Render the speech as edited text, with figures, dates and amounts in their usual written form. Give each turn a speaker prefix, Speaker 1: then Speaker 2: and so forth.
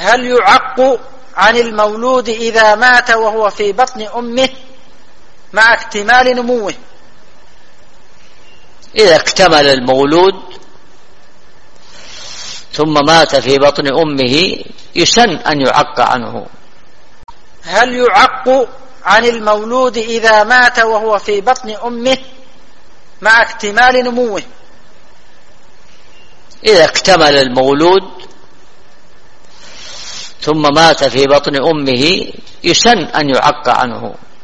Speaker 1: هل يعق عن المولود إذا مات وهو في بطن أمه مع اكتمال نموه؟
Speaker 2: إذا اكتمل المولود ثم مات في بطن أمه يسن أن يعق عنه.
Speaker 1: هل يعق عن المولود إذا مات وهو في بطن أمه مع اكتمال نموه؟
Speaker 2: إذا اكتمل المولود ثم مات في بطن أمه يسن أن يعق عنه.